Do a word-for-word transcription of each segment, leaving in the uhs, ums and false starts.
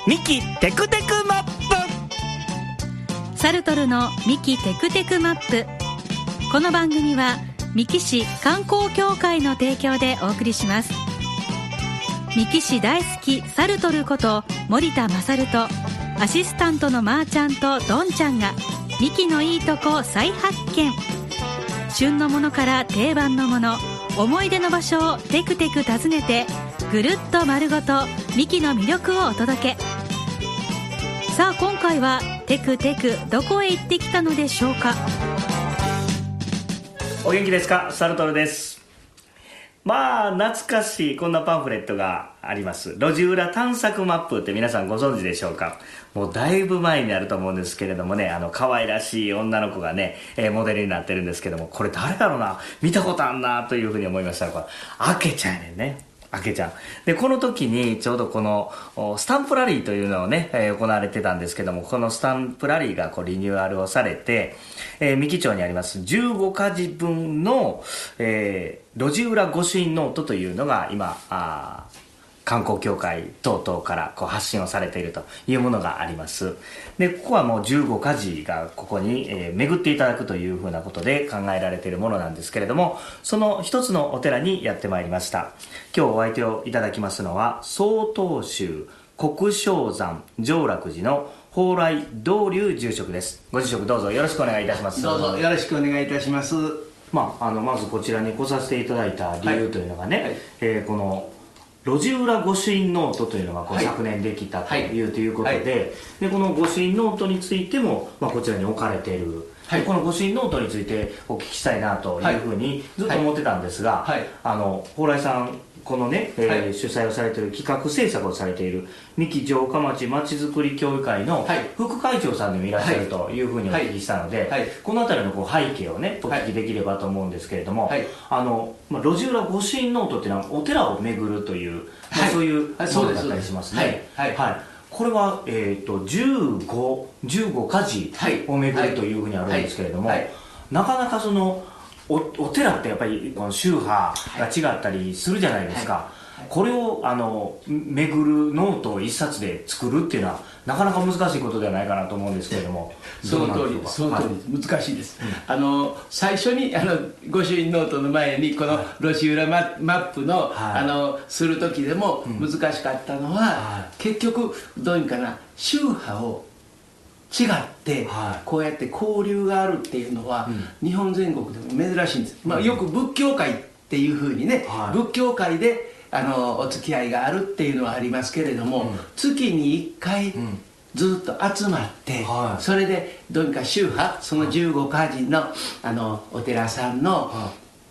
ミキテクテクマップ。 サルトルのミキテクテクマップ。この番組は三木市観光協会の提供でお送りします。三木市大好きサルトルこと森田勝とアシスタントのまーちゃんとどんちゃんがミキのいいとこ再発見。旬のものから定番のもの、思い出の場所をテクテク訪ねてぐるっと丸ごとミキの魅力をお届け。さあ今回はテクテクどこへ行ってきたのでしょうか。 お元気ですか？サルトルです。まあ懐かしいこんなパンフレットがあります。路地裏探索マップって皆さんご存知でしょうか？もうだいぶ前になると思うんですけれどもね、あの可愛らしい女の子がね、えー、モデルになってるんですけども、これ誰だろうな、見たことあんなというふうに思いましたら、これあけちゃんやねんね。あけちゃんで、この時にちょうどこのスタンプラリーというのをね、えー、行われてたんですけども、このスタンプラリーがこうリニューアルをされて、えー、三木町にありますじゅうごかじぶんの、えー、路地裏御朱印ノートというのが今あ観光協会等々からこう発信をされているというものがあります。で、ここはもうじゅうごかじがここに、えー、巡っていただくというふうなことで考えられているものなんですけれども、その一つのお寺にやってまいりました。今日お相手をいただきますのは、曹洞宗国生山上楽寺の蓬莱道隆住職です。ご住職どうぞよろしくお願いいたします。 どうぞよろしくお願いいたします。 まあ、あのまずこちらに来させていただいた理由というのがね、はいはい、えー、この路地裏御朱印ノートというのがこう昨年できたという、はい、ということで、はい、でこの御朱印ノートについても、まあ、こちらに置かれている、はい、この御朱印ノートについてお聞きしたいなというふうにずっと思ってたんですが、はいはい、あの蓬莱さんこのね、えーはい、主催をされている企画制作をされている三木城下町まちづくり協議会の副会長さんでもいらっしゃるというふうにお聞きしたので、はいはいはい、この辺りのこう背景をねお聞きできればと思うんですけれども、はい、あのまあ、路地裏御朱印ノートっていうのはお寺を巡るという、まあ、そういうものだったりしますね。はいはいはい、これは、えー、とじゅうご、じゅうごかじを巡るというふうにあるんですけれども、はいはいはい、なかなかそのお, お寺ってやっぱりこの宗派が違ったりするじゃないですか、はいはい、これをあの巡るノートを一冊で作るっていうのはなかなか難しいことではないかなと思うんですけれども、 その通りです、その通りです、はい、難しいです、うん、あの最初にあの御朱印ノートの前にこの路地裏 マ, マップの、はい、あのする時でも難しかったのは、うん、はい、結局どうにかな宗派を違って、はい、こうやって交流があるっていうのは、うん、日本全国でも珍しいんです、まあ、よく仏教界っていうふうにね、はい、仏教界であのお付き合いがあるっていうのはありますけれども、うん、月にいっかい、うん、ずっと集まって、はい、それでどうにか宗派そのじゅうごかじ の, あのお寺さんの、はい、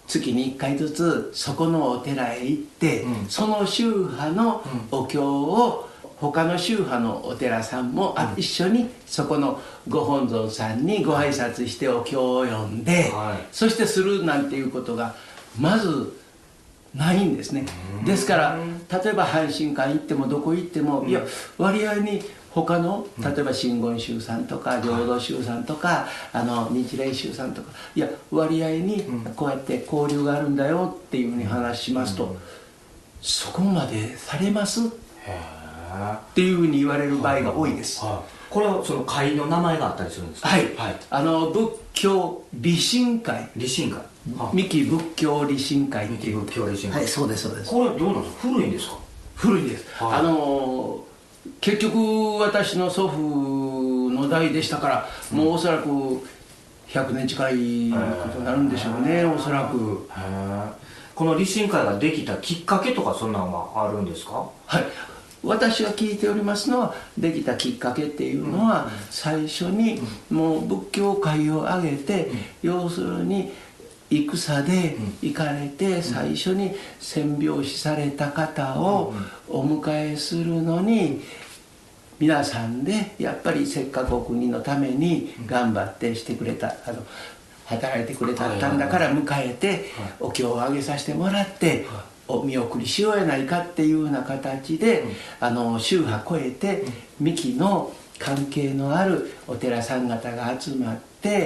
月にいっかいずつそこのお寺へ行って、うん、その宗派のお経を他の宗派のお寺さんも、うん、一緒にそこのご本尊さんにご挨拶してお経を読んで、はい、そしてするなんていうことがまずないんですね。ですから例えば阪神館行ってもどこ行っても、うん、いや割合に他の例えば真言宗さんとか浄土宗さんとか、うん、あの日蓮宗さんとかいや割合にこうやって交流があるんだよっていうふうに話しますと、うん、そこまでされます？へーっていうふうに言われる場合が多いです。はいはいはい、 これはその会の名前があったりするんですか？ はい、はい、あの仏教理心会、 理心会、 三木仏教理心会っていう、 三木仏教理心会、 はい、そうですそうです。 これどうなんですか？古いんですか？ 古いです。はい、あの結局私の祖父の代でしたから、うん、もうおそらくひゃくねん近いことになるんでしょうね、おそらく。 この理心会ができたきっかけとかそんなのはあるんですか？ はい、私が聞いておりますのはできたきっかけっていうのは、うん、最初にもう仏教界を挙げて、うん、要するに戦で行かれて、うん、最初に戦病死された方をお迎えするのに、皆さんでやっぱりせっかくお国のために頑張ってしてくれた、あの働いてくれたんだから迎えてお経をあげさせてもらってお見送りしようやないかっていうような形で、うん、あの宗派超えて三木の関係のあるお寺さん方が集まって、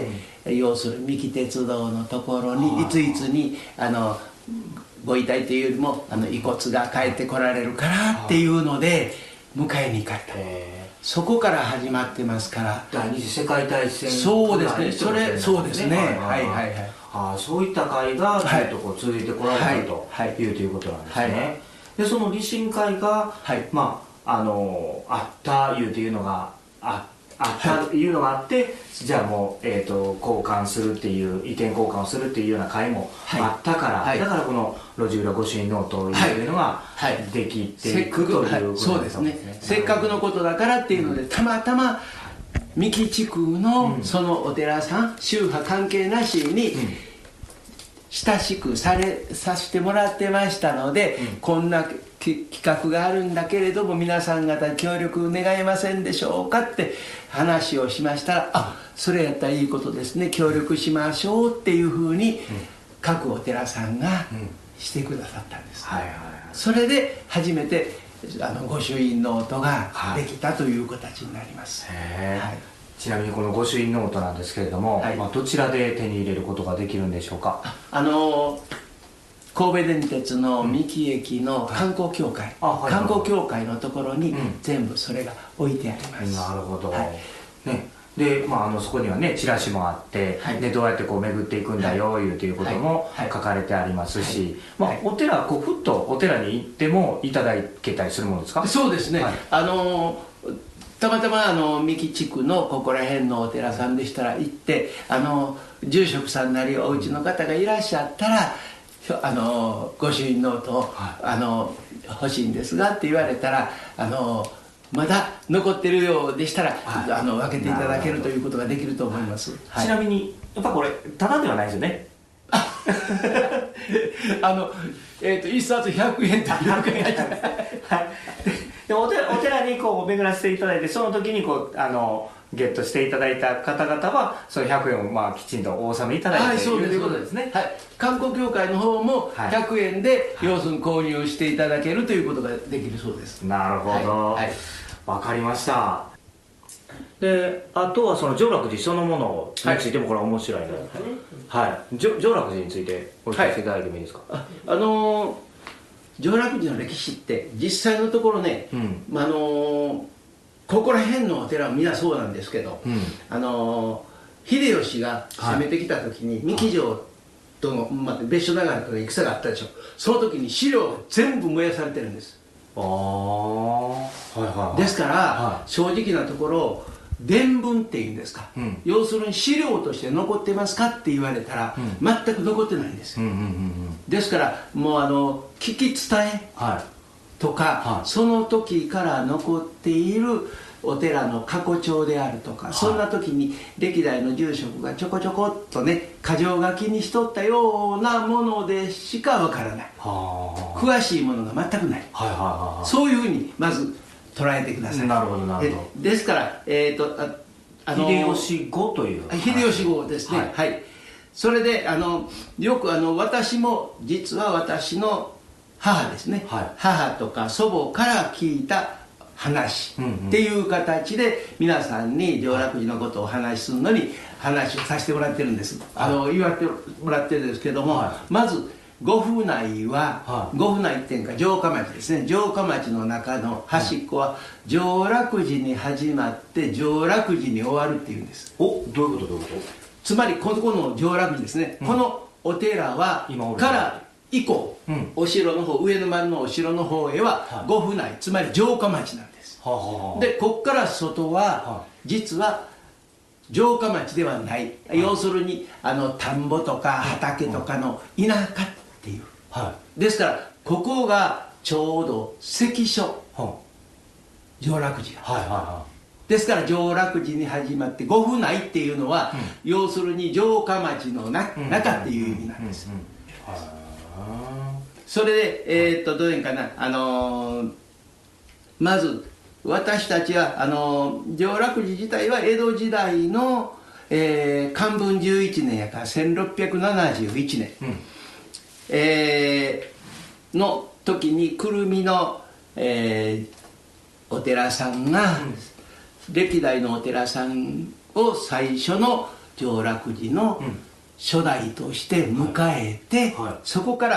うん、要する三木鉄道のところにいついつにあのご遺体というよりもあの遺骨が帰ってこられるからっていうので、 迎えに行かれた。そこから始まってますから。 第二次世界大戦。 そうですね。それそうですね。はいはいはい。 ああ、そういった会がずっとこう続いてこられたというということなんですね。でその理心会が、まああのあったいうというのがああったというのがあって、じゃあもう、えー、と交換するっていう意見交換をするっていうような会もあったから、はい、だからこの路地裏御朱印ノートというのができていくということそうですね。せっかくのことだからっていうので、たまたま三木地区のそのお寺さん、宗派関係なしに親しくされさせてもらってましたので、うん、こんな企画があるんだけれども皆さん方協力願えませんでしょうかって話をしましたら、あ、それやったらいいことですね、協力しましょうっていうふうに各お寺さんがしてくださったんです、うん、はいはいはい、それで初めてあの御朱印ノートができたという形になります、 はいはい、ちなみにこの御朱印ノートなんですけれども、はい、まあ、どちらで手に入れることができるんでしょうか。 あの神戸電鉄の三木駅の観光協会、うん、観光協会のところに全部それが置いてあります、うん、 なるほど、はい、ね、で、まあ、あのそこにはねチラシもあって、はい、でどうやってこう巡っていくんだよ、はい、いうということも書かれてありますし、はいはい、まあ、お寺こうふっとお寺に行ってもいただけたりするものですか。 そうですね、はい、あのたまたまあの三木地区のここら辺のお寺さんでしたら行って、あの住職さんなりお家の方がいらっしゃったら、あの御朱印ノートを、はい、あの欲しいんですがって言われたら、あのまだ残ってるようでしたら、はい、あの分けていただけるということができると思います、 はい、ちなみにやっぱこれタダではないですよね。 あの、えーと、一冊ひゃくえんというかでお寺、お寺にこう巡らせていただいて、その時にこうあのゲットしていただいた方々はそのひゃくえんをまあきちんとお納めいただいて、はい、そういうことですね、はい、 観光協会の方もひゃくえんで要するに購入していただけるということができるそうです。 なるほど、はいはい、分かりました。であとはその常楽寺そのものについてもこれは面白いので、はいはい、常楽寺についてお聞かせいただいてもいいですか。 はい、あ、あのー、常楽寺の歴史って実際のところね、うん、まあ、あのーここら辺のお寺はみんなそうなんですけど、うん、あの秀吉が攻めてきた時に、はい、三木城との、まあ、別所長との戦があったでしょ。その時に資料が全部燃やされてるんです。あ、はいはいはい、ですから、はい、正直なところ伝聞っていうんですか、うん、要するに資料として残ってますかって言われたら、うん、全く残ってないんですよ、うんうんうんうん、ですからもうあの聞き伝え、はい、とか、はい、その時から残っているお寺の過去帳であるとか、はい、そんな時に歴代の住職がちょこちょこっとね箇条書きにしとったようなものでしかわからない、は詳しいものが全くない、はいはいはいはい、そういうふうにまず捉えてください。 なるほどなるほど。でですから、えーと、ああの秀吉号という秀吉号ですね、はいはい、それであのよくあの私も実は私の母ですね、はい、母とか祖母から聞いた話っていう形で皆さんに常楽寺のことをお話しするのに話をさせてもらってるんです、はい、あの言われてもらってるんですけども、はい、まず五府内は、はい、五府内っていうか城下町ですね。城下町の中の端っこは常楽寺に始まって常楽寺に終わるっていうんです。 お、どういうことどういうこと。 つまりここの常楽寺ですね、うん、このお寺はから以降、うん、お城の方、上の丸のお城の方へは、はい、五府内、つまり城下町なんです、はあはあ、でこっから外は、はあ、実は城下町ではない、はい、要するにあの田んぼとか畑とかの田舎っていう、はい、ですからここがちょうど関所、はあ、常楽寺、はいはいはい、ですから常楽寺に始まって五府内っていうのは、うん、要するに城下町のな、うん、中っていう意味なんです、うんうんうん、それで、えー、っとどういうかな、あのー、まず私たちはあのー、常楽寺自体は江戸時代の、えー、漢文じゅういちねんやからせんろっぴゃくななじゅういちねん、うん、えー、の時に久留米の、えー、お寺さんが、うん、歴代のお寺さんを最初の常楽寺の、うん、初代として迎えて、はいはい、そこから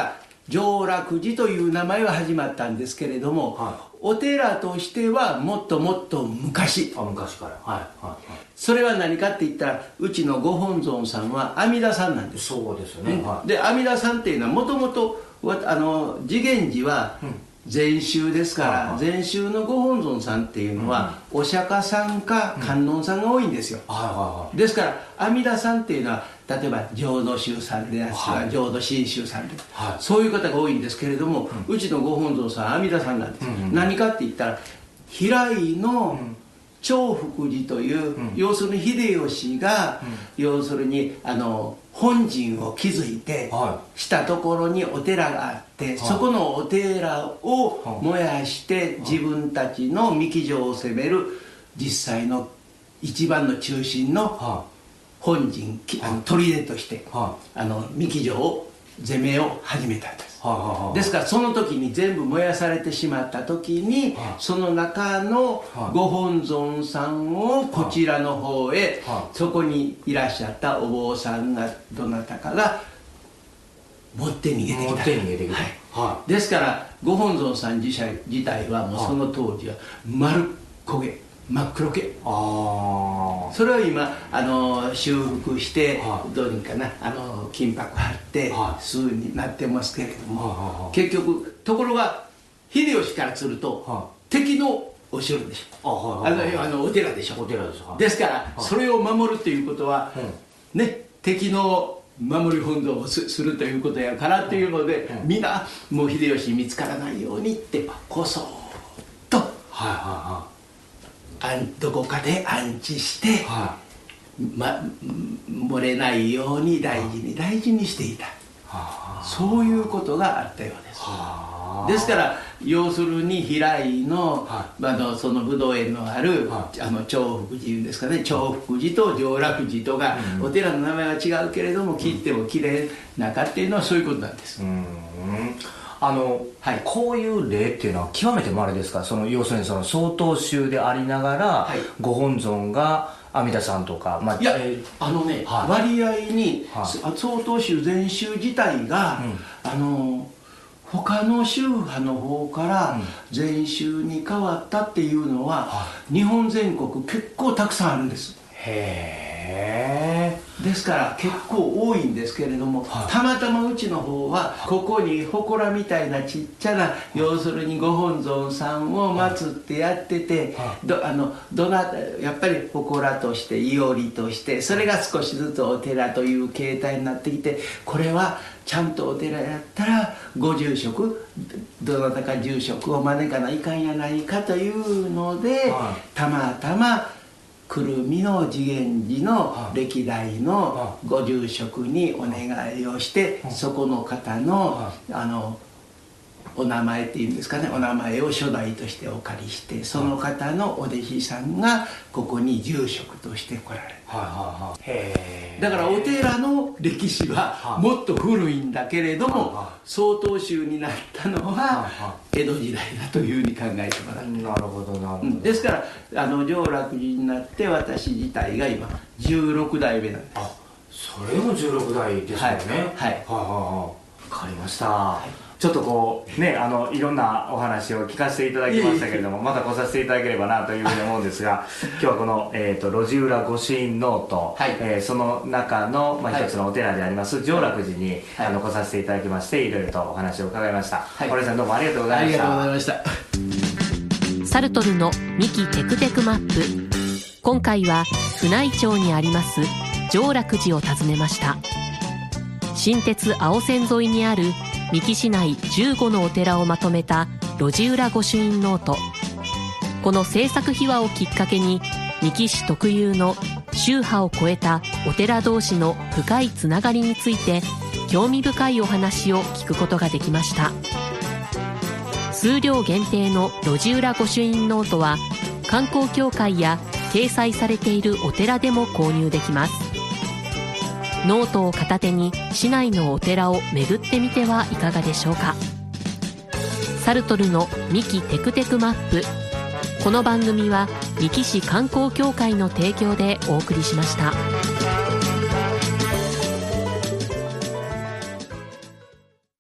常楽寺という名前は始まったんですけれども、はい、お寺としてはもっともっと昔あ昔から、はいはいはい、 それは何かって言ったらうちのご本尊さんは阿弥陀さんなんです。 そうですよね、うんはい、 で阿弥陀さんっていうのはもともと次元寺は禅宗ですから、うん、禅宗のご本尊さんっていうのは、うん、お釈迦さんか観音さんが多いんですよ、うんはいはいはい、ですから阿弥陀さんっていうのは例えば浄土宗さんであったら、はい、浄土真宗さんで、はい、そういう方が多いんですけれども、うん、うちのご本尊さんは阿弥陀さんなんです、うんうん、何かって言ったら平井の長福寺という、うん、要するに秀吉が、うん、要するにあの本陣を築いて、はい、したところにお寺があって、はい、そこのお寺を燃やして、はい、自分たちの三木城を攻める実際の一番の中心の、はい本陣あの砦として、はい、あの三木城を攻めを始めたんです、はいはいはい、ですからその時に全部燃やされてしまった時に、はい、その中のご本尊さんをこちらの方へ、はい、そこにいらっしゃったお坊さんがどなたかが持って逃げてきた、持って逃げてきた、はいはい、ですからご本尊さん自体はもうその当時は丸焦げ真っ黒系あそれを今あの修復して、はい、どうにかなあの金箔貼って数になってますけれども、はい、結局ところが秀吉からすると、はい、敵のお城でしょ、はいはいはい、あのあのお寺でしょ、お寺です、はい、ですから、はい、それを守るということは、はい、ね敵の守り本尊を す, するということやからっていうので、はい、みんなもう秀吉に見つからないようにってこそっと、はいはいはいどこかで安置して、はいま、漏れないように大事に大事にしていた、はあ、そういうことがあったようです、はあ、ですから要するに平井 の,、はい、あのその武道園のある、はい、あの長福寺ですかね、長福寺と常楽寺とか、うん、お寺の名前は違うけれども切ってもきれいなかっていうのはそういうことなんです、うんあのはい、こういう例っていうのは極めて稀ですか。その要するにその曹洞宗でありながら、はい、ご本尊が阿弥陀さんとか、まあ、 いや、えー、あのね、はい、割合に、はい、曹洞宗禅宗自体が、うん、あの他の宗派の方から禅宗に変わったっていうのは、うん、日本全国結構たくさんあるんです。へーですから結構多いんですけれども、はい、たまたまうちの方はここに祠みたいなちっちゃな、はい、要するにご本尊さんを祀ってやってて、はい、どあのどなやっぱり祠としていおりとしてそれが少しずつお寺という形態になってきて、これはちゃんとお寺やったらご住職どなたか住職を招かないかんやないかというので、はい、たまたま久留米の次元寺の歴代のご住職にお願いをして、そこの方のあのお名前っていうんですかね、お名前を初代としてお借りして、その方のお弟子さんがここに住職として来られる、はいはいはい、へーだからお寺の歴史はもっと古いんだけれども、はいはい、曹洞宗になったのは江戸時代だというふうに考えてもらって、 なるほどなるほど、うん、 ですからあの常楽寺になって私自体が今じゅうろくだいめなんです。 あ、それもじゅうろくだいですよね。はいはいはい、はい、分かりました、はい、ちょっとこうね、あのいろんなお話を聞かせていただきましたけれども、また来させていただければなというふうに思うんですが今日はこの、えーと、路地裏御朱印ノート、はい、えー、その中の、まあ、一つのお寺であります、はい、常楽寺に、はい、あの来させていただきまして、いろいろとお話を伺いました。はい、堀さんどうもありがとうございました。 ありがとうございました。 サルトルのミキテクテクマップ、今回は船井町にあります常楽寺を訪ねました。新鉄青線沿いにある三木市内じゅうごのお寺をまとめた路地裏御朱印ノート。この制作秘話をきっかけに、三木市特有の宗派を超えたお寺同士の深いつながりについて興味深いお話を聞くことができました。数量限定の路地裏御朱印ノートは観光協会や掲載されているお寺でも購入できます。ノートを片手に市内のお寺を巡ってみてはいかがでしょうか。サルトルのミキテクテクマップ、この番組は三木市観光協会の提供でお送りしました。